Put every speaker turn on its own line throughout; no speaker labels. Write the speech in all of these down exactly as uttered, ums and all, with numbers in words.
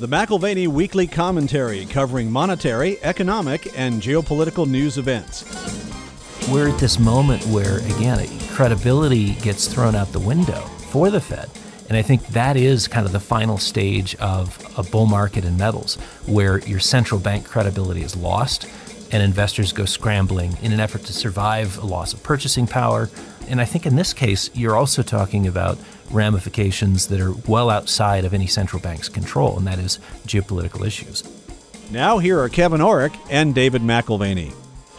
The McAlvany Weekly Commentary, covering monetary, economic, and geopolitical news events.
We're at this moment where, again, credibility gets thrown out the window for the Fed. And I think that is kind of the final stage of a bull market in metals, where your central bank credibility is lost and investors go scrambling in an effort to survive a loss of purchasing power. And I think in this case, you're also talking about ramifications that are well outside of any central bank's control, and that is geopolitical issues.
Now here are Kevin Orrick and David McAlvany.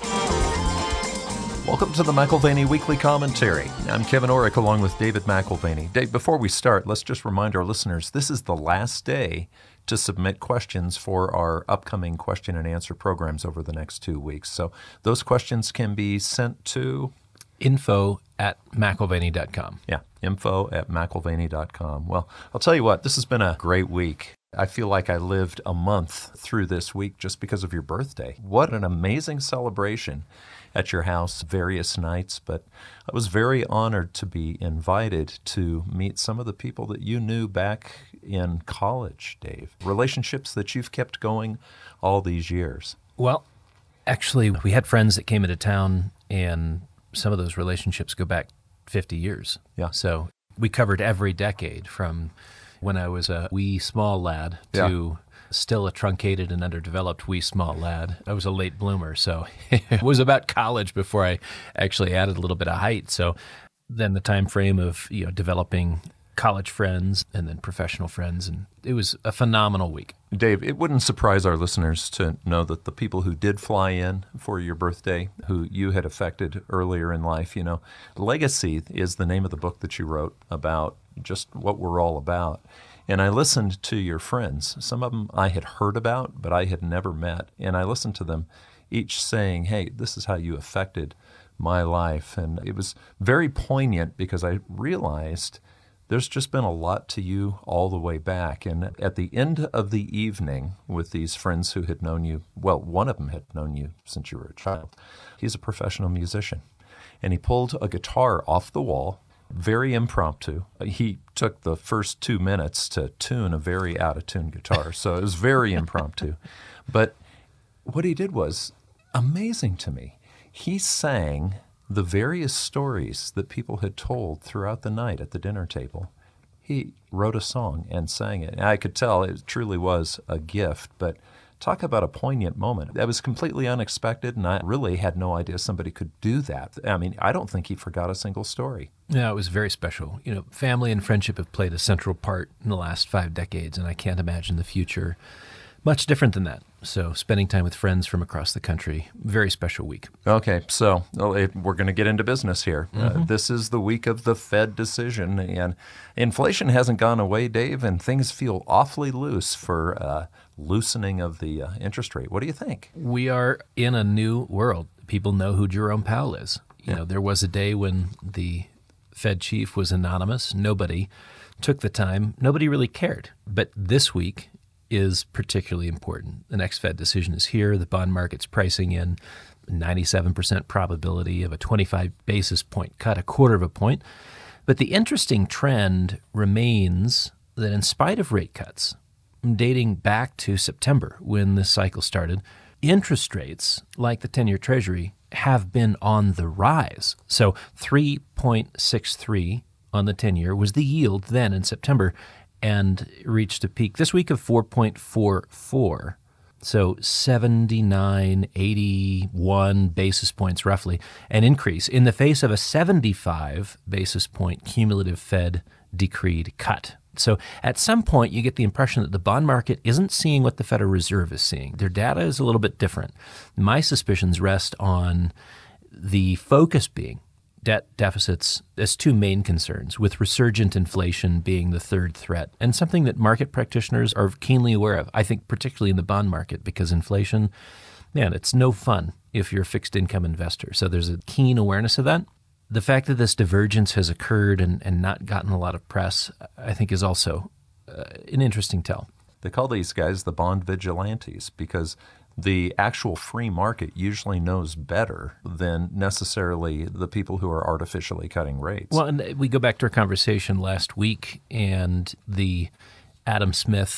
Welcome to the McAlvany Weekly Commentary. I'm Kevin Orrick along with David McAlvany. Dave, before we start, let's just remind our listeners this is the last day to submit questions for our upcoming question and answer programs over the next two weeks. So those questions can be sent to
info at McAlvany dot com.
Yeah, info at McAlvany dot com. Well, I'll tell you what, this has been a great week. I feel like I lived a month through this week just because of your birthday. What an amazing celebration at your house various nights, but I was very honored to be invited to meet some of the people that you knew back in college, Dave. Relationships that you've kept going all these years.
Well, actually, we had friends that came into town, and some of those relationships go back fifty years.
Yeah.
So we covered every decade from when I was a wee small lad to yeah. still a truncated and underdeveloped wee small lad. I was a late bloomer, so it was about college before I actually added a little bit of height. So then the time frame of, you know, developing college friends and then professional friends, and it was a phenomenal week.
Dave, it wouldn't surprise our listeners to know that the people who did fly in for your birthday, who you had affected earlier in life, you know, Legacy is the name of the book that you wrote about just what we're all about. And I listened to your friends. Some of them I had heard about, but I had never met. And I listened to them each saying, hey, this is how you affected my life. And it was very poignant because I realized there's just been a lot to you all the way back. And at the end of the evening with these friends who had known you, well, one of them had known you since you were a child. He's a professional musician. And he pulled a guitar off the wall, very impromptu. He took the first two minutes to tune a very out-of-tune guitar, so it was very impromptu. But what he did was amazing to me. He sang the various stories that people had told throughout the night at the dinner table. He wrote a song and sang it. And I could tell it truly was a gift, but talk about a poignant moment. That was completely unexpected, and I really had no idea somebody could do that. I mean, I don't think he forgot a single story.
Yeah, it was very special. You know, family and friendship have played a central part in the last five decades, and I can't imagine the future much different than that. So spending time with friends from across the country, very special week.
Okay, so we're going to get into business here.
Mm-hmm.
Uh, this is the week of the Fed decision, and inflation hasn't gone away, Dave, and things feel awfully loose for uh, loosening of the uh, interest rate. What do you think?
We are in a new world. People know who Jerome Powell is. You
Yeah.
know, there was a day when the Fed chief was anonymous. Nobody took the time. Nobody really cared. But this week is particularly important. The next Fed decision is here. The bond market's pricing in ninety-seven percent probability of a twenty-five basis point cut, a quarter of a point. But the interesting trend remains that in spite of rate cuts, dating back to September when this cycle started, interest rates, like the ten-year Treasury, have been on the rise. So three point six three on the ten-year was the yield then in September, and reached a peak this week of four point four four. So seventy-nine, eighty-one basis points roughly, an increase in the face of a seventy-five basis point cumulative Fed decreed cut. So at some point, you get the impression that the bond market isn't seeing what the Federal Reserve is seeing. Their data is a little bit different. My suspicions rest on the focus being debt deficits as two main concerns, with resurgent inflation being the third threat, and something that market practitioners are keenly aware of, I think particularly in the bond market, because inflation, man, it's no fun if you're a fixed income investor. So there's a keen awareness of that. The fact that this divergence has occurred and, and not gotten a lot of press, I think, is also uh, an interesting tell.
They call these guys the bond vigilantes because the actual free market usually knows better than necessarily the people who are artificially cutting rates.
Well, and we go back to our conversation last week and the Adam Smith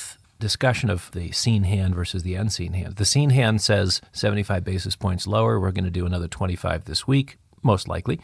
discussion of the seen hand versus the unseen hand. The seen hand says seventy-five basis points lower. We're going to do another twenty-five this week, most likely.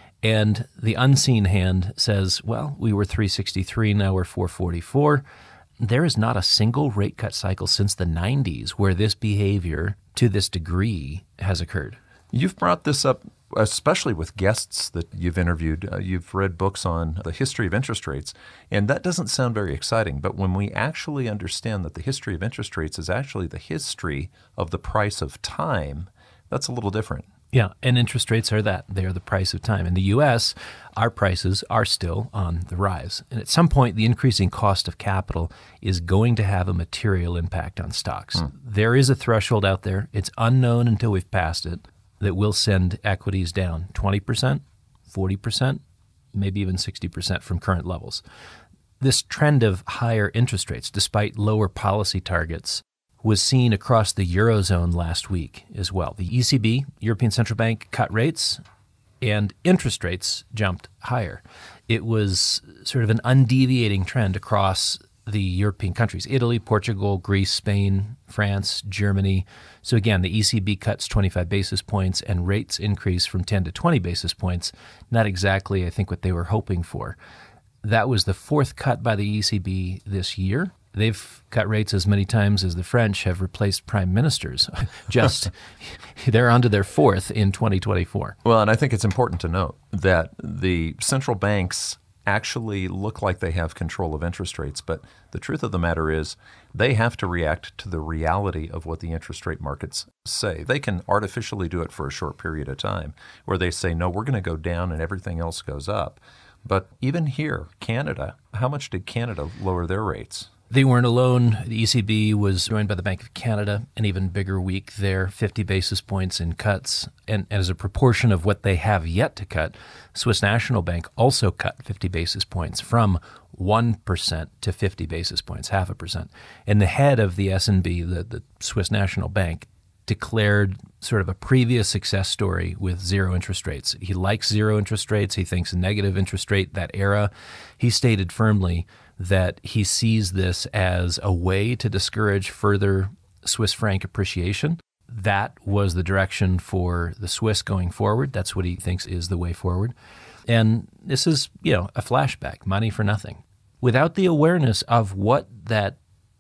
And the unseen hand says, well, we were three sixty-three, now we're four forty-four. There is not a single rate cut cycle since the nineties where this behavior to this degree has occurred.
You've brought this up, especially with guests that you've interviewed. Uh, you've read books on the history of interest rates, and that doesn't sound very exciting. But when we actually understand that the history of interest rates is actually the history of the price of time, that's a little different.
Yeah, and interest rates are that. They are the price of time. In the U S, our prices are still on the rise. And at some point, the increasing cost of capital is going to have a material impact on stocks. Mm. There is a threshold out there. It's unknown until we've passed it, that will send equities down twenty percent, forty percent, maybe even sixty percent from current levels. This trend of higher interest rates, despite lower policy targets, was seen across the Eurozone last week as well. The E C B, European Central Bank, cut rates and interest rates jumped higher. It was sort of an undeviating trend across the European countries: Italy, Portugal, Greece, Spain, France, Germany. So again, the E C B cuts twenty-five basis points and rates increase from ten to twenty basis points. Not exactly, I think, what they were hoping for. That was the fourth cut by the E C B this year. They've cut rates as many times as the French have replaced prime ministers. Just, they're onto their fourth in twenty twenty-four.
Well, and I think it's important to note that the central banks actually look like they have control of interest rates, but the truth of the matter is they have to react to the reality of what the interest rate markets say. They can artificially do it for a short period of time where they say, no, we're going to go down and everything else goes up. But even here, Canada, how much did Canada lower their rates?
They weren't alone. The E C B was joined by the Bank of Canada, an even bigger week there, fifty basis points in cuts. And as a proportion of what they have yet to cut, Swiss National Bank also cut fifty basis points from one percent to fifty basis points, half a percent. And the head of the S N B, the, the Swiss National Bank, declared sort of a previous success story with zero interest rates. He likes zero interest rates. He thinks negative interest rate, that era. He stated firmly that he sees this as a way to discourage further Swiss franc appreciation. That was the direction for the Swiss going forward. That's what he thinks is the way forward. And this is, you know, a flashback, money for nothing. Without the awareness of what that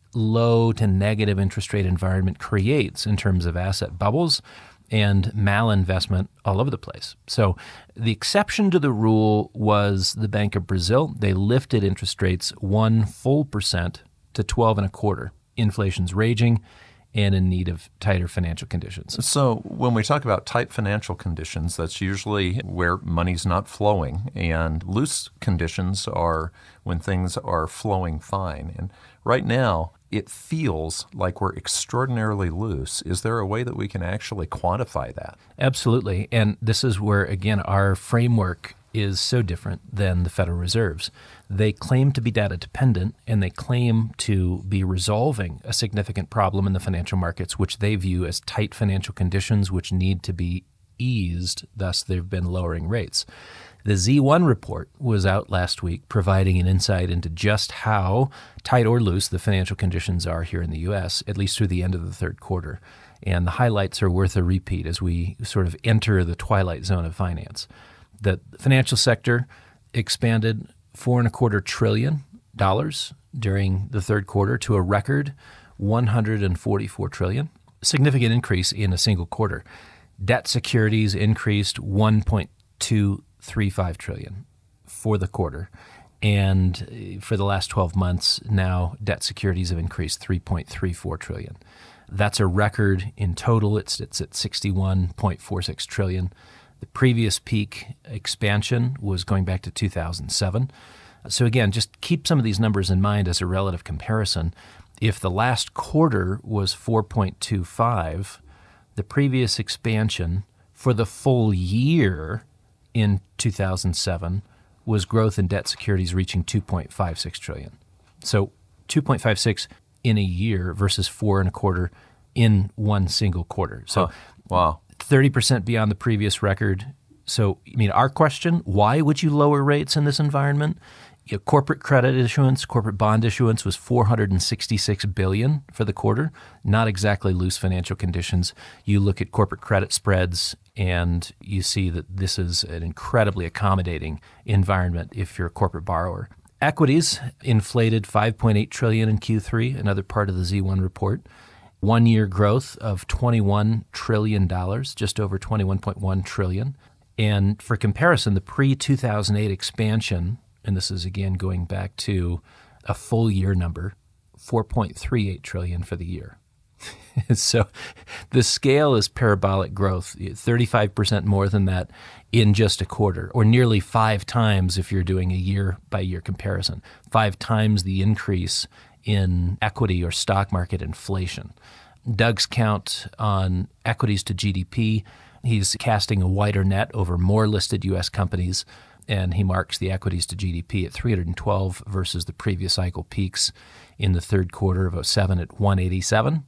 low to negative interest rate environment creates in terms of asset bubbles and malinvestment all over the place. So the exception to the rule was the Bank of Brazil. They lifted interest rates one full percent to twelve and a quarter. Inflation's raging and in need of tighter financial conditions.
So when we talk about tight financial conditions, that's usually where money's not flowing, and loose conditions are when things are flowing fine. And right now, it feels like we're extraordinarily loose. Is there a way that we can actually quantify that?
Absolutely. And this is where, again, our framework is so different than the Federal Reserve's. They claim to be data dependent, and they claim to be resolving a significant problem in the financial markets, which they view as tight financial conditions which need to be eased. Thus, they've been lowering rates. The Z one report was out last week, providing an insight into just how tight or loose the financial conditions are here in the U S, at least through the end of the third quarter. And the highlights are worth a repeat as we sort of enter the twilight zone of finance. The financial sector expanded four and a quarter trillion dollars during the third quarter to a record one hundred forty-four trillion. Significant increase in a single quarter. Debt securities increased one point two three five trillion for the quarter. And for the last twelve months now, debt securities have increased three point three four trillion. That's a record in total. It's, it's at sixty-one point four six trillion. The previous peak expansion was going back to two thousand seven. So again, just keep some of these numbers in mind as a relative comparison. If the last quarter was four point two five, the previous expansion for the full year in two thousand seven was growth in debt securities reaching two point five six trillion. So two point five six in a year versus four and a quarter in one single quarter. So
huh. Wow.
thirty percent beyond the previous record. So, I mean, our question, why would you lower rates in this environment? You know, corporate credit issuance, corporate bond issuance was four hundred sixty-six billion dollars for the quarter. Not exactly loose financial conditions. You look at corporate credit spreads and you see that this is an incredibly accommodating environment if you're a corporate borrower. Equities inflated five point eight trillion dollars in Q three, another part of the Z one report. One-year growth of twenty-one trillion dollars, just over twenty-one point one trillion dollars. And for comparison, the pre two thousand eight expansion, and this is again going back to a full year number, four point three eight trillion dollars for the year. So the scale is parabolic growth, thirty-five percent more than that in just a quarter, or nearly five times if you're doing a year-by-year comparison, five times the increase in equity or stock market inflation. Doug's count on equities to G D P, he's casting a wider net over more listed U S companies, and he marks the equities to G D P at three hundred twelve versus the previous cycle peaks in the third quarter of oh seven at one eighty-seven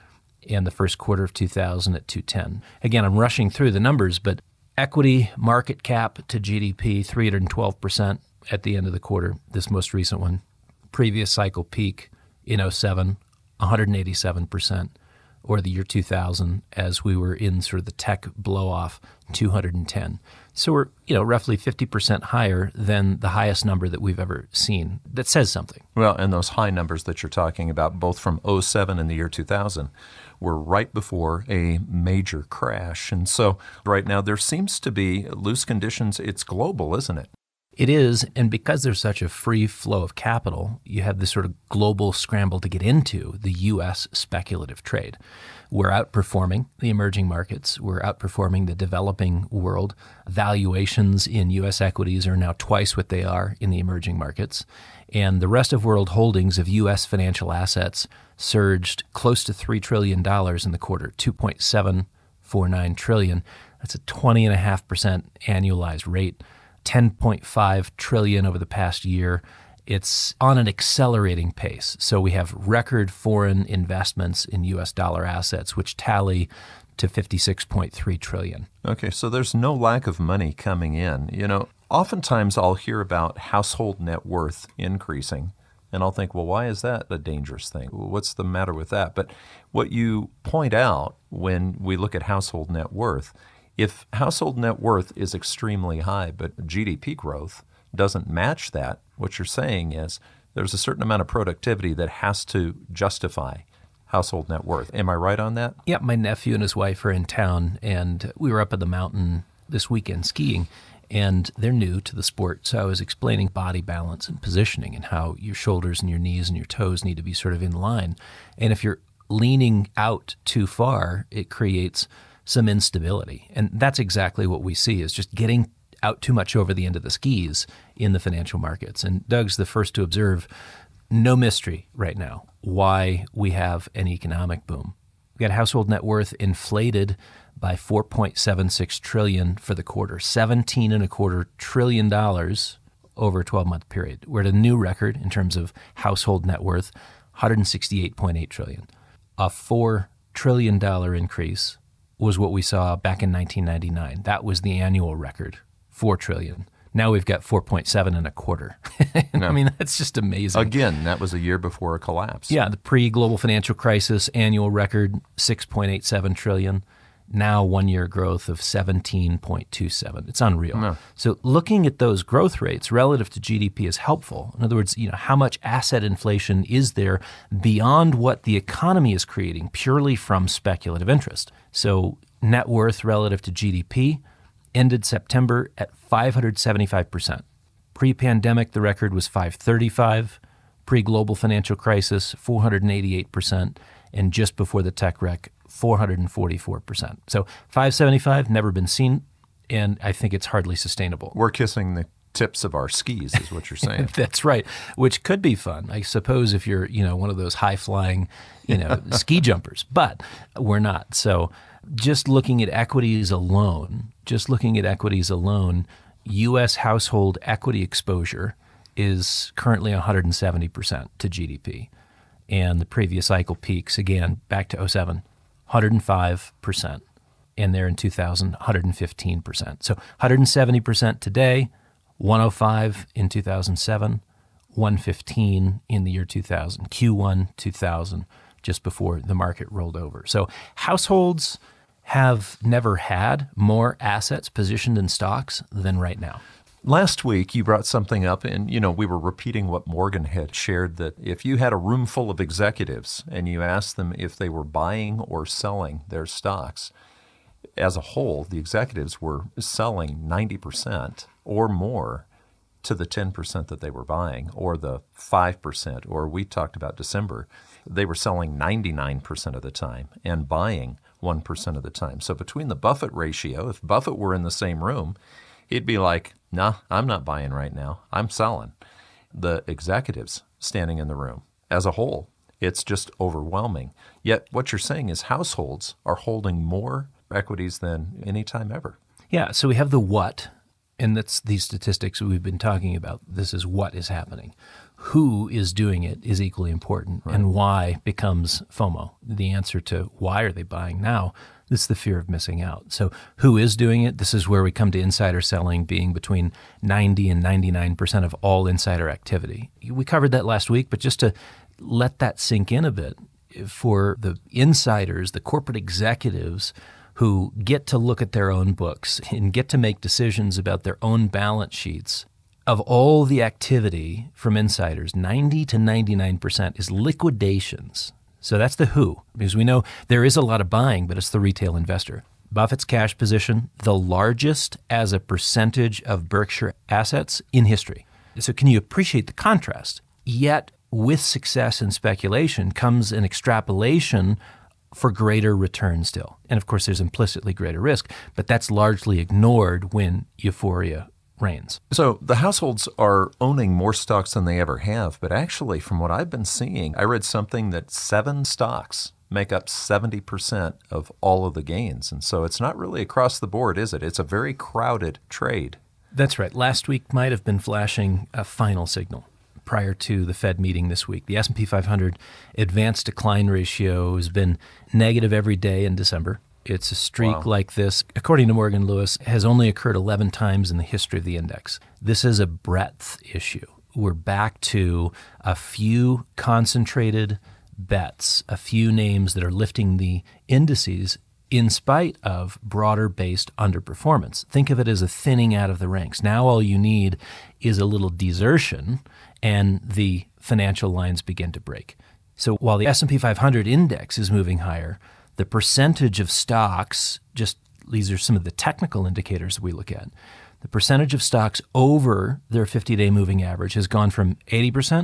and the first quarter of two thousand at two ten. Again, I'm rushing through the numbers, but equity market cap to G D P, three hundred twelve percent at the end of the quarter, this most recent one. Previous cycle peak in oh seven, one hundred eighty-seven percent, or the year two thousand as we were in sort of the tech blow-off, two hundred ten. So we're, you know, roughly fifty percent higher than the highest number that we've ever seen. That says something.
Well, and those high numbers that you're talking about, both from oh seven and the year two thousand, were right before a major crash. And so right now there seems to be loose conditions. It's global, isn't it?
It is, and because there's such a free flow of capital, you have this sort of global scramble to get into the U S speculative trade. We're outperforming the emerging markets. We're outperforming the developing world. Valuations in U S equities are now twice what they are in the emerging markets. And the rest of world holdings of U S financial assets surged close to three trillion dollars in the quarter, two point seven four nine trillion dollars. That's a twenty point five percent annualized rate. ten point five trillion dollars over the past year. It's on an accelerating pace. So we have record foreign investments in U S dollar assets, which tally to fifty-six point three trillion dollars.
Okay, so there's no lack of money coming in. You know, oftentimes I'll hear about household net worth increasing, and I'll think, well, why is that a dangerous thing? What's the matter with that? But what you point out when we look at household net worth, if household net worth is extremely high, but G D P growth doesn't match that, what you're saying is there's a certain amount of productivity that has to justify household net worth. Am I right on that?
Yeah, my nephew and his wife are in town, and we were up at the mountain this weekend skiing, and they're new to the sport. So I was explaining body balance and positioning and how your shoulders and your knees and your toes need to be sort of in line. And if you're leaning out too far, it creates some instability. And that's exactly what we see, is just getting out too much over the end of the skis in the financial markets. And Doug's the first to observe, no mystery right now why we have an economic boom. We got household net worth inflated by four point seven six trillion dollars for the quarter, seventeen and a quarter trillion dollars over a twelve-month period. We're at a new record in terms of household net worth, one hundred sixty-eight point eight trillion dollars. A four trillion dollars increase was what we saw back in nineteen ninety-nine. That was the annual record, four trillion dollars. Now we've got four point seven and a quarter.
No.
I mean, that's just amazing.
Again, that was a year before a collapse.
Yeah, the pre-global financial crisis annual record, six point eight seven trillion dollars. Now one-year growth of seventeen point two seven. It's unreal.
No.
So looking at those growth rates relative to G D P is helpful. In other words, you know, how much asset inflation is there beyond what the economy is creating purely from speculative interest? So net worth relative to G D P ended September at five hundred seventy-five percent. Pre-pandemic, the record was five hundred thirty-five. Pre-global financial crisis, four hundred eighty-eight percent. And just before the tech wreck, four hundred forty-four percent. So five hundred seventy-five, never been seen, and I think it's hardly sustainable.
We're kissing the tips of our skis, is what you're saying.
That's right, which could be fun, I suppose, if you're, you know, one of those high-flying, you know, ski jumpers. But we're not. So just looking at equities alone, just looking at equities alone, U S household equity exposure is currently one hundred seventy percent to G D P. And the previous cycle peaks, again, back to oh seven, one hundred five percent. And there in two thousand, one hundred fifteen percent. So one hundred seventy percent today, one hundred five in two thousand seven, one fifteen in the year two thousand, Q one two thousand, just before the market rolled over. So households have never had more assets positioned in stocks than right now.
Last week, you brought something up, and you know we were repeating what Morgan had shared, that if you had a room full of executives and you asked them if they were buying or selling their stocks, as a whole, the executives were selling ninety percent or more to the ten percent that they were buying, or the five percent, or we talked about December, they were selling ninety-nine percent of the time and buying one percent of the time. So between the Buffett ratio, if Buffett were in the same room, he'd be like, nah, I'm not buying right now. I'm selling. The executives standing in the room as a whole, it's just overwhelming. Yet what you're saying is households are holding more equities than any time ever.
Yeah, so we have the what, and that's these statistics we've been talking about. This is what is happening. Who is doing it is equally important, right. And why becomes FOMO. The answer to why are they buying now, this is the fear of missing out. So who is doing it? This is where we come to insider selling being between ninety and ninety-nine percent of all insider activity. We covered that last week, but just to let that sink in a bit, for the insiders, the corporate executives who get to look at their own books and get to make decisions about their own balance sheets, of all the activity from insiders, ninety to ninety-nine percent is liquidations. So that's the who, because we know there is a lot of buying, but it's the retail investor. Buffett's cash position, the largest as a percentage of Berkshire assets in history. So can you appreciate the contrast? Yet with success and speculation comes an extrapolation for greater return still. And of course, there's implicitly greater risk, but that's largely ignored when euphoria reigns.
So the households are owning more stocks than they ever have, but actually from what I've been seeing, I read something that seven stocks make up seventy percent of all of the gains. And so it's not really across the board, is it? It's a very crowded trade.
That's right. Last week might have been flashing a final signal prior to the Fed meeting this week. The S and P five hundred advanced decline ratio has been negative every day in December. It's a streak wow. like this, according to Morgan Lewis, has only occurred eleven times in the history of the index. This is a breadth issue. We're back to a few concentrated bets, a few names that are lifting the indices in spite of broader-based underperformance. Think of it as a thinning out of the ranks. Now all you need is a little desertion, and the financial lines begin to break. So while the S and P five hundred index is moving higher, the percentage of stocks, just these are some of the technical indicators we look at, the percentage of stocks over their fifty-day moving average has gone from eighty percent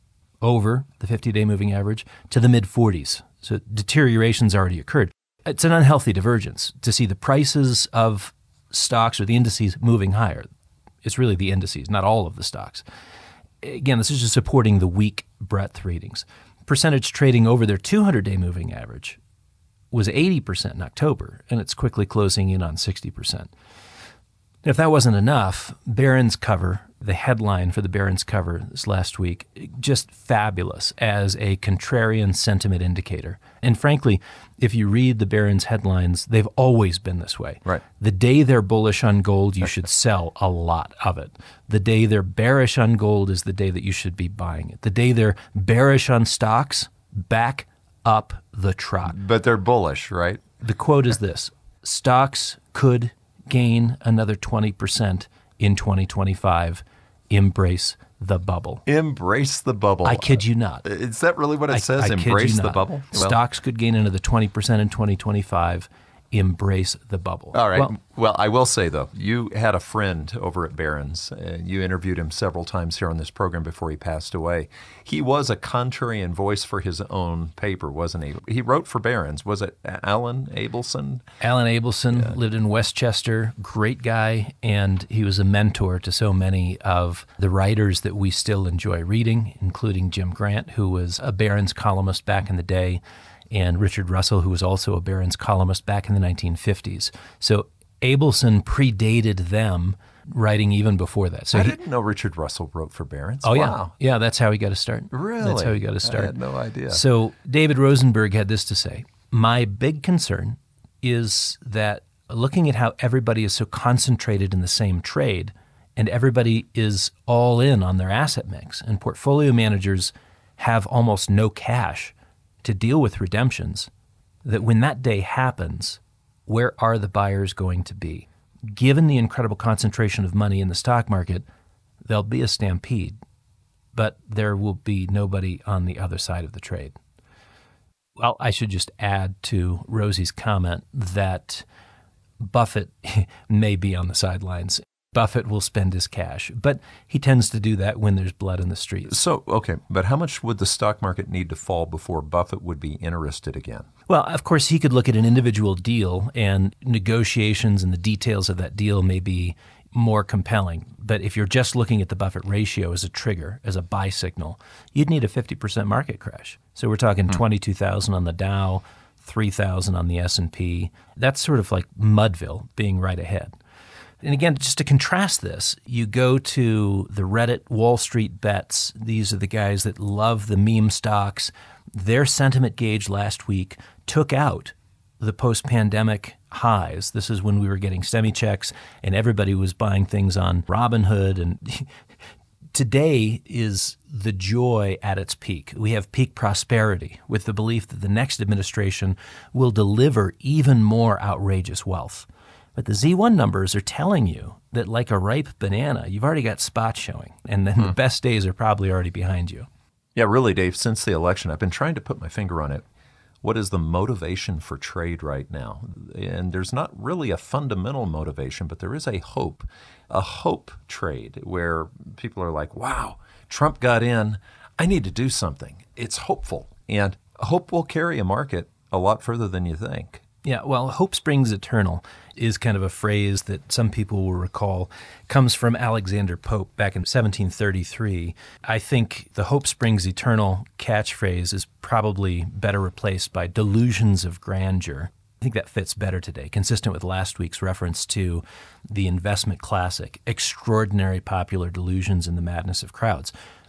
over the fifty-day moving average to the mid forties. So deterioration's already occurred. It's an unhealthy divergence to see the prices of stocks or the indices moving higher. It's really the indices, not all of the stocks. Again, this is just supporting the weak breadth readings. Percentage trading over their two hundred day moving average was eighty percent in October, and it's quickly closing in on sixty percent. If that wasn't enough, Barron's cover, the headline for the Barron's cover this last week, just fabulous as a contrarian sentiment indicator. And frankly, if you read the Barron's headlines, they've always been this way.
Right.
The day they're bullish on gold, you should sell a lot of it. The day they're bearish on gold is the day that you should be buying it. The day they're bearish on stocks, back up the truck.
But they're bullish, right?
The quote is this: stocks could gain another twenty percent in twenty twenty-five. Embrace the bubble.
Embrace the bubble.
I kid you not.
Is that really what it
I,
says?
I
Embrace the bubble?
Well, stocks could gain another twenty percent in twenty twenty-five. Embrace the bubble.
All right. Well,
well,
I will say, though, you had a friend over at Barron's. Uh, you interviewed him several times here on this program before he passed away. He was a contrarian voice for his own paper, wasn't he? He wrote for Barron's. Was it Alan Abelson?
Alan Abelson yeah. lived in Westchester, great guy, and he was a mentor to so many of the writers that we still enjoy reading, including Jim Grant, who was a Barron's columnist back in the day, and Richard Russell, who was also a Barron's columnist back in the nineteen fifties. So Abelson predated them, writing even before that. So
I
he,
didn't know Richard Russell wrote for Barron's.
Oh,
wow.
yeah. Yeah, that's how he got to start.
Really?
That's how he got to start.
I had no idea.
So David Rosenberg had this to say: my big concern is that looking at how everybody is so concentrated in the same trade, and everybody is all in on their asset mix, and portfolio managers have almost no cash to deal with redemptions, that when that day happens, where are the buyers going to be? Given the incredible concentration of money in the stock market, there'll be a stampede, but there will be nobody on the other side of the trade. Well, I should just add to Rosie's comment that Buffett may be on the sidelines. Buffett will spend his cash, but he tends to do that when there's blood in the streets.
So, okay, but how much would the stock market need to fall before Buffett would be interested again?
Well, of course, he could look at an individual deal, and negotiations and the details of that deal may be more compelling. But if you're just looking at the Buffett ratio as a trigger, as a buy signal, you'd need a fifty percent market crash. So we're talking hmm. twenty-two thousand on the Dow, three thousand on the S and P. That's sort of like Mudville being right ahead. And again, just to contrast this, you go to the Reddit Wall Street bets. These are the guys that love the meme stocks. Their sentiment gauge last week took out the post-pandemic highs. This is when we were getting semi-checks and everybody was buying things on Robinhood. And today is the joy at its peak. We have peak prosperity with the belief that the next administration will deliver even more outrageous wealth. But the Z one numbers are telling you that like a ripe banana, you've already got spots showing, and then hmm. the best days are probably already behind you.
Yeah, really, Dave, since the election, I've been trying to put my finger on it. What is the motivation for trade right now? And there's not really a fundamental motivation, but there is a hope, a hope trade where people are like, wow, Trump got in. I need to do something. It's hopeful. And hope will carry a market a lot further than you think.
Yeah, well, hope springs eternal is kind of a phrase that some people will recall comes from Alexander Pope back in seventeen thirty-three. I think the hope springs eternal catchphrase is probably better replaced by delusions of grandeur. I think that fits better today, consistent with last week's reference to the investment classic, extraordinary popular delusions in the madness of crowds.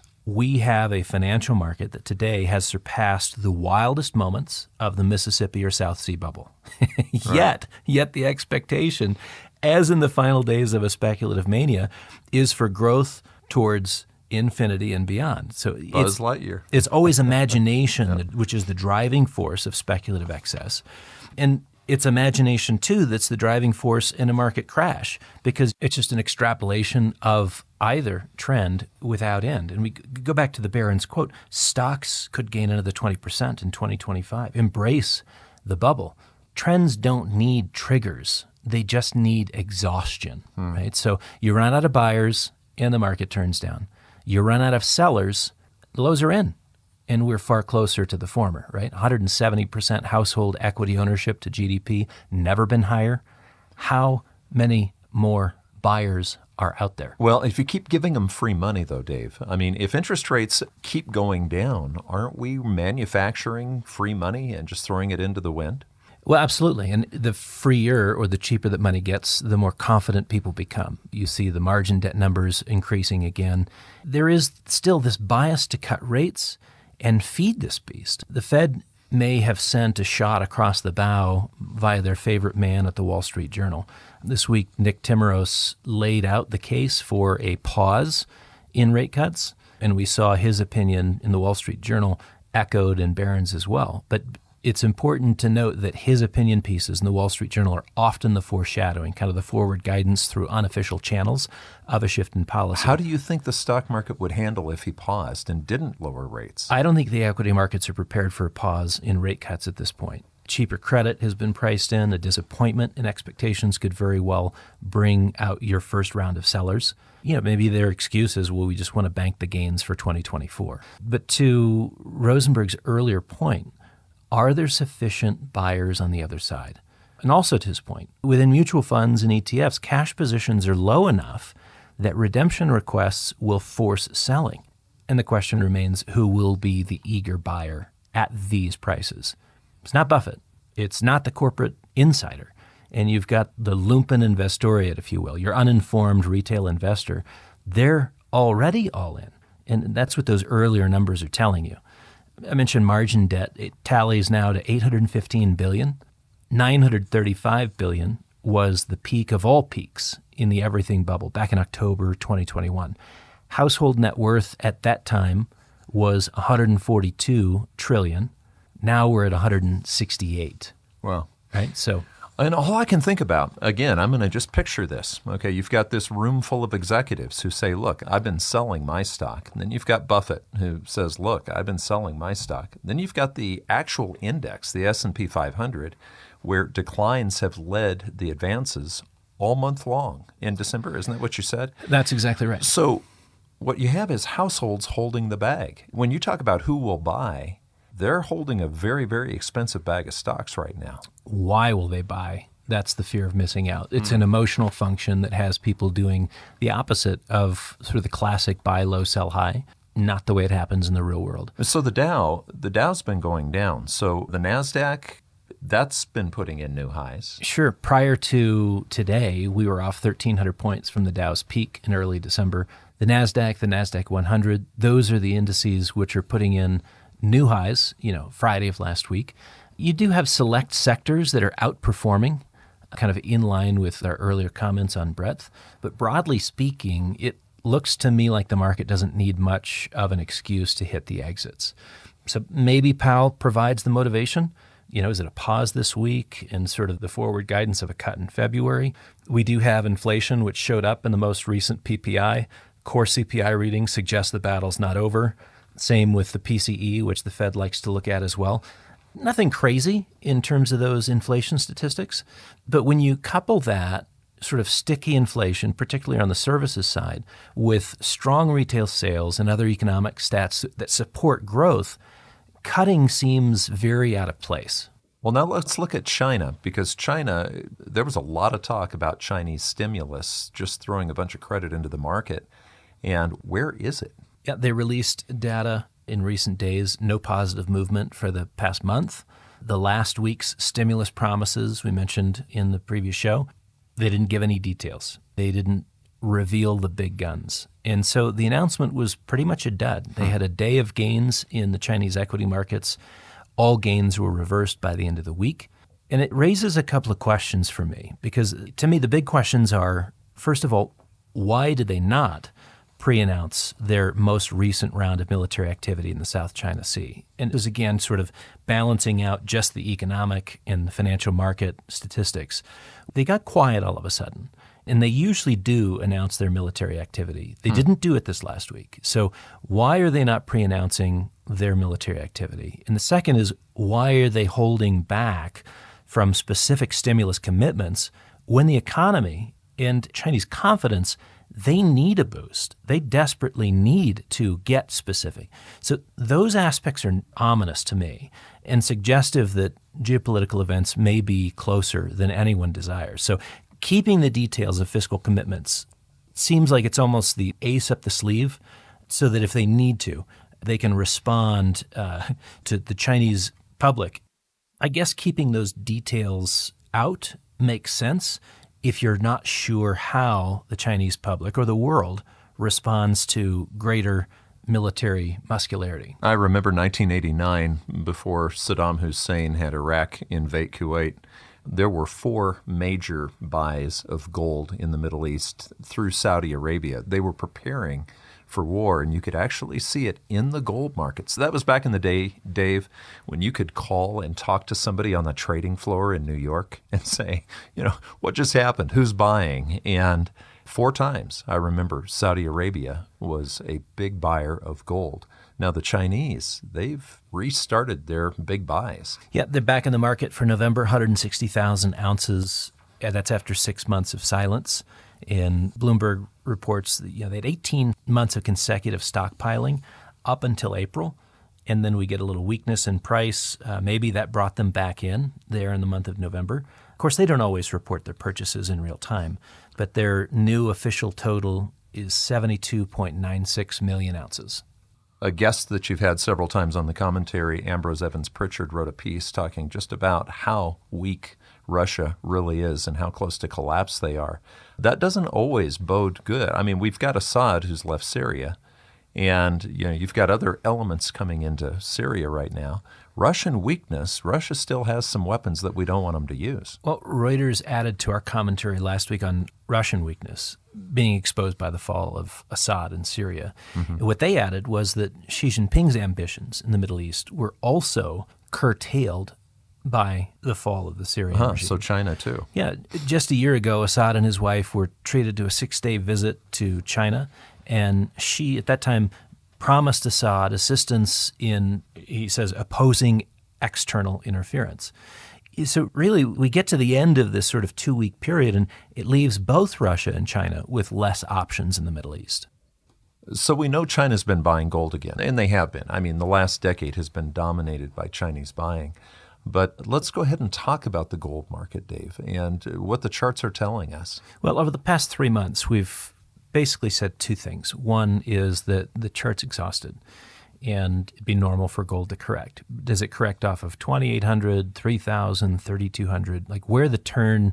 We have a financial market that today has surpassed the wildest moments of the Mississippi or South Sea bubble. yet, right. yet the expectation, as in the final days of a speculative mania, is for growth towards infinity and beyond. So
Buzz
it's,
Lightyear.
It's always imagination,
yep.
that, which is the driving force of speculative excess. And it's imagination, too, that's the driving force in a market crash, because it's just an extrapolation of either trend without end. And we go back to the Barron's quote, stocks could gain another twenty percent in twenty twenty-five. Embrace the bubble. Trends don't need triggers. They just need exhaustion, hmm. right? So you run out of buyers and the market turns down. You run out of sellers, the lows are in. And we're far closer to the former, right? one hundred seventy percent household equity ownership to G D P, never been higher. How many more buyers are out there?
Well, if you keep giving them free money, though, Dave, I mean, if interest rates keep going down, aren't we manufacturing free money and just throwing it into the wind?
Well, absolutely. And the freer or the cheaper that money gets, the more confident people become. You see the margin debt numbers increasing again. There is still this bias to cut rates and feed this beast. The Fed may have sent a shot across the bow via their favorite man at the Wall Street Journal. This week, Nick Timiraos laid out the case for a pause in rate cuts, and we saw his opinion in the Wall Street Journal echoed in Barron's as well. But it's important to note that his opinion pieces in the Wall Street Journal are often the foreshadowing, kind of the forward guidance through unofficial channels of a shift in policy.
How do you think the stock market would handle if he paused and didn't lower rates?
I don't think the equity markets are prepared for a pause in rate cuts at this point. Cheaper credit has been priced in. A disappointment in expectations could very well bring out your first round of sellers. You know, maybe their excuse is, well, we just want to bank the gains for twenty twenty-four. But to Rosenberg's earlier point, are there sufficient buyers on the other side? And also to his point, within mutual funds and E T Fs, cash positions are low enough that redemption requests will force selling. And the question remains, who will be the eager buyer at these prices? It's not Buffett. It's not the corporate insider. And you've got the lumpen investoriate, if you will, your uninformed retail investor. They're already all in. And that's what those earlier numbers are telling you. I mentioned margin debt. It tallies now to eight hundred fifteen billion dollars. nine hundred thirty-five billion dollars was the peak of all peaks in the everything bubble back in October twenty twenty-one. Household net worth at that time was one hundred forty-two trillion dollars. Now we're at one hundred sixty-eight.
Wow.
Right? So,
and all I can think about, again, I'm going to just picture this. Okay, you've got this room full of executives who say, look, I've been selling my stock. And then you've got Buffett who says, look, I've been selling my stock. Then you've got the actual index, the S and P five hundred, where declines have led the advances all month long in December. Isn't that what you said?
That's exactly right.
So what you have is households holding the bag. When you talk about who will buy, they're holding a very, very expensive bag of stocks right now.
Why will they buy? That's the fear of missing out. It's mm. an emotional function that has people doing the opposite of sort of the classic buy low, sell high, not the way it happens in the real world.
So the Dow, the Dow's been going down. So the NASDAQ, that's been putting in new highs.
Sure. Prior to today, we were off thirteen hundred points from the Dow's peak in early December. The NASDAQ, the NASDAQ one hundred, those are the indices which are putting in new highs, you know, Friday of last week. You do have select sectors that are outperforming, kind of in line with our earlier comments on breadth. But broadly speaking, it looks to me like the market doesn't need much of an excuse to hit the exits. So maybe Powell provides the motivation. You know, is it a pause this week and sort of the forward guidance of a cut in February? We do have inflation, which showed up in the most recent P P I. Core C P I readings suggest the battle's not over. Same with the P C E, which the Fed likes to look at as well. Nothing crazy in terms of those inflation statistics. But when you couple that sort of sticky inflation, particularly on the services side, with strong retail sales and other economic stats that support growth, cutting seems very out of place.
Well, now let's look at China, because China, there was a lot of talk about Chinese stimulus, just throwing a bunch of credit into the market. And where is it?
Yeah, they released data in recent days, no positive movement for the past month. The last week's stimulus promises we mentioned in the previous show, they didn't give any details. They didn't reveal the big guns. And so the announcement was pretty much a dud. They had a day of gains in the Chinese equity markets. All gains were reversed by the end of the week. And it raises a couple of questions for me, because to me the big questions are, first of all, why did they not pre-announce their most recent round of military activity in the South China Sea? And it was, again, sort of balancing out just the economic and the financial market statistics. They got quiet all of a sudden, and they usually do announce their military activity. They hmm. didn't do it this last week. So why are they not pre-announcing their military activity? And the second is, why are they holding back from specific stimulus commitments when the economy and Chinese confidence, they need a boost. They desperately need to get specific. So those aspects are ominous to me and suggestive that geopolitical events may be closer than anyone desires. So keeping the details of fiscal commitments seems like it's almost the ace up the sleeve, so that if they need to, they can respond uh, to the Chinese public. I guess keeping those details out makes sense if you're not sure how the Chinese public or the world responds to greater military muscularity.
I remember nineteen eighty-nine, before Saddam Hussein had Iraq invade Kuwait, there were four major buys of gold in the Middle East through Saudi Arabia. They were preparing for war, and you could actually see it in the gold markets. So that was back in the day, Dave, when you could call and talk to somebody on the trading floor in New York and say, you know, what just happened? Who's buying? And four times, I remember, Saudi Arabia was a big buyer of gold. Now, the Chinese, they've restarted their big buys.
Yeah, they're back in the market for November, one hundred sixty thousand ounces. Yeah, that's after six months of silence. And Bloomberg reports that, you know, they had eighteen months of consecutive stockpiling up until April, and then we get a little weakness in price. Uh, maybe that brought them back in there in the month of November. Of course, they don't always report their purchases in real time, but their new official total is seventy-two point nine six million ounces.
A guest that you've had several times on the commentary, Ambrose Evans Pritchard, wrote a piece talking just about how weak Russia really is and how close to collapse they are. That doesn't always bode good. I mean, we've got Assad who's left Syria, And you know, you've got other elements coming into Syria right now. Russian weakness, Russia still has some weapons that we don't want them to use.
Well, Reuters added to our commentary last week on Russian weakness being exposed by the fall of Assad in Syria. Mm-hmm. What they added was that Xi Jinping's ambitions in the Middle East were also curtailed by the fall of the Syrian
uh-huh,
regime.
So China too.
Yeah, just a year ago, Assad and his wife were treated to a six-day visit to China, and Xi, at that time, promised Assad assistance in, he says, opposing external interference. So really, we get to the end of this sort of two-week period, and it leaves both Russia and China with less options in the Middle East.
So we know China's been buying gold again, and they have been. I mean, the last decade has been dominated by Chinese buying. But let's go ahead and talk about the gold market, Dave, and what the charts are telling us.
Well, over the past three months, we've basically said two things. One is that the chart's exhausted, and it'd be normal for gold to correct. Does it correct off of twenty-eight hundred, three thousand, thirty-two hundred? Like where the turn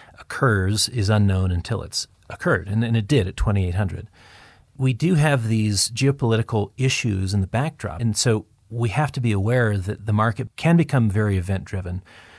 occurs is unknown until it's occurred, and, and it did at twenty-eight hundred. We do have these geopolitical issues in the backdrop, and so we have to be aware that the market can become very event-driven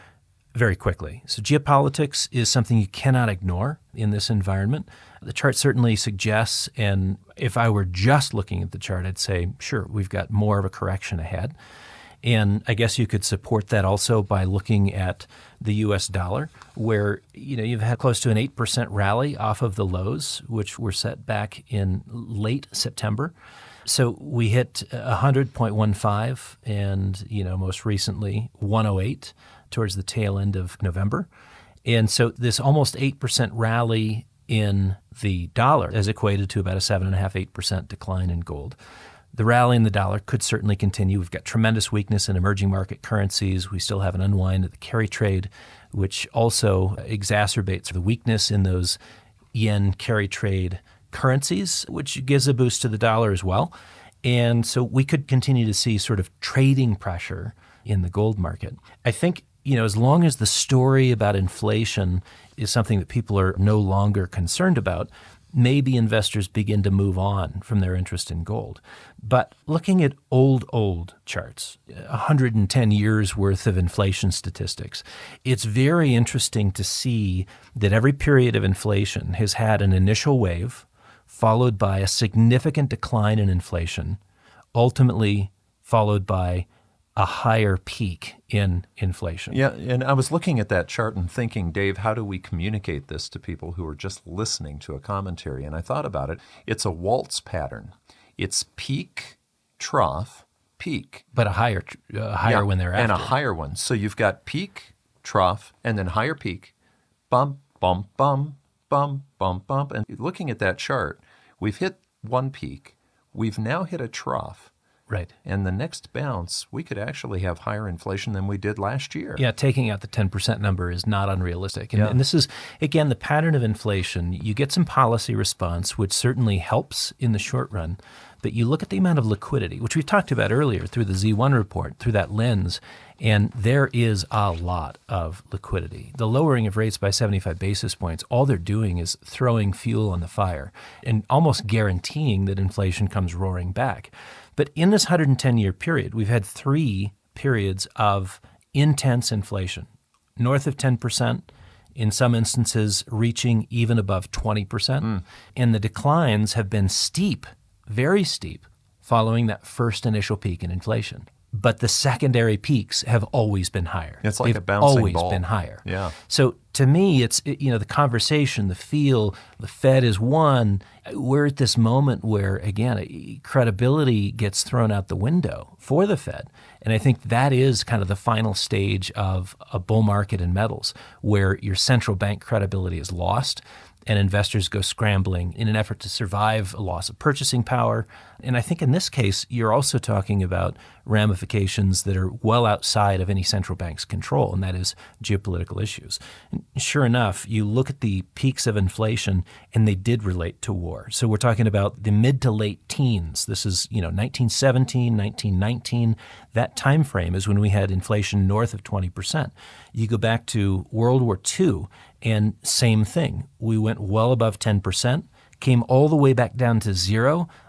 very quickly. So geopolitics is something you cannot ignore in this environment. The chart certainly suggests, and if I were just looking at the chart, I'd say, sure, we've got more of a correction ahead. And I guess you could support that also by looking at the U S dollar, where you know you've had close to an eight percent rally off of the lows, which were set back in late September. So we hit one hundred point one five, and you know most recently one oh eight towards the tail end of November. And so this almost eight percent rally in the dollar has equated to about a seven point five, eight percent decline in gold. The rally in the dollar could certainly continue. We've got tremendous weakness in emerging market currencies. We still have an unwind of the carry trade, which also exacerbates the weakness in those yen carry trade currencies, which gives a boost to the dollar as well. And so we could continue to see sort of trading pressure in the gold market. I think, you know, as long as the story about inflation is something that people are no longer concerned about, maybe investors begin to move on from their interest in gold. But looking at old, old charts, one hundred ten years worth of inflation statistics, it's very interesting to see that every period of inflation has had an initial wave followed by a significant decline in inflation, ultimately followed by a higher peak in inflation.
Yeah, and I was looking at that chart and thinking, Dave, how do we communicate this to people who are just listening to a commentary? And I thought about it. It's a waltz pattern. It's peak, trough, peak.
But a higher uh, higher
yeah,
when they're after.
And a higher one. So you've got peak, trough, and then higher peak, bump, bump, bump, bump, bump, bump. And looking at that chart, we've hit one peak. We've now hit a trough.
Right.
And the next bounce, we could actually have higher inflation than we did last year.
Yeah, taking out the ten percent number is not unrealistic. And,
yeah.
and this is, again, the pattern of inflation. You get some policy response, which certainly helps in the short run. But you look at the amount of liquidity, which we talked about earlier through the Z one report, through that lens, and there is a lot of liquidity. The lowering of rates by seventy-five basis points, all they're doing is throwing fuel on the fire and almost guaranteeing that inflation comes roaring back. But in this one hundred ten year period, we've had three periods of intense inflation, north of ten percent, in some instances reaching even above twenty percent. Mm. And the declines have been steep, very steep, following that first initial peak in inflation. But the secondary peaks have always been higher.
It's like
They've
a bouncing
always
ball.
been higher.
Yeah.
So to me, it's, it, you know, the conversation, the feel, the Fed is one. We're at this moment where, again, credibility gets thrown out the window for the Fed. And I think that is kind of the final stage of a bull market in metals, where your central bank credibility is lost and investors go scrambling in an effort to survive a loss of purchasing power. And I think in this case, you're also talking about ramifications that are well outside of any central bank's control, and that is geopolitical issues. And sure enough, you look at the peaks of inflation, and they did relate to war. So we're talking about the mid to late teens. This is, you know, nineteen seventeen, nineteen nineteen. That time frame is when we had inflation north of twenty percent. You go back to World War Two, and same thing. We went well above ten percent, came all the way back down to zero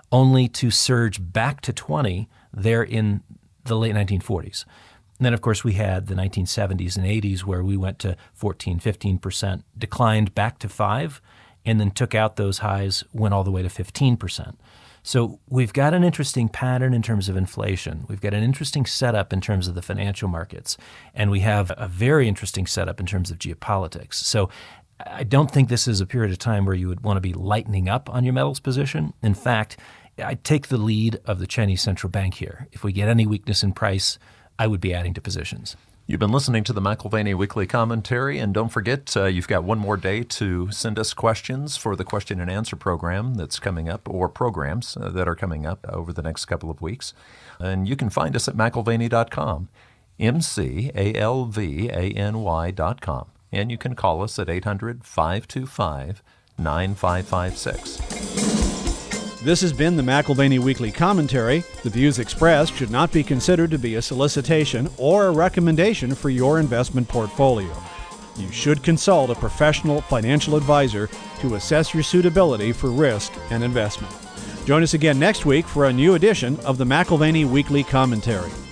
only to surge back to twenty there in the late nineteen forties. And then, of course, we had the nineteen seventies and eighties where we went to fourteen, fifteen percent, declined back to five, and then took out those highs, went all the way to fifteen percent. So we've got an interesting pattern in terms of inflation. We've got an interesting setup in terms of the financial markets. And we have a very interesting setup in terms of geopolitics. So I don't think this is a period of time where you would want to be lightening up on your metals position. In fact, I'd take the lead of the Chinese central bank here. If we get any weakness in price, I would be adding to positions.
You've been listening to the McAlvany Weekly Commentary, and don't forget, uh, you've got one more day to send us questions for the question and answer program that's coming up, or programs uh, that are coming up over the next couple of weeks. And you can find us at McAlvany dot com, M C A L V A N Y dot com. And you can call us at eight hundred, five two five, nine five five six.
This has been the McAlvany Weekly Commentary. The views expressed should not be considered to be a solicitation or a recommendation for your investment portfolio. You should consult a professional financial advisor to assess your suitability for risk and investment. Join us again next week for a new edition of the McAlvany Weekly Commentary.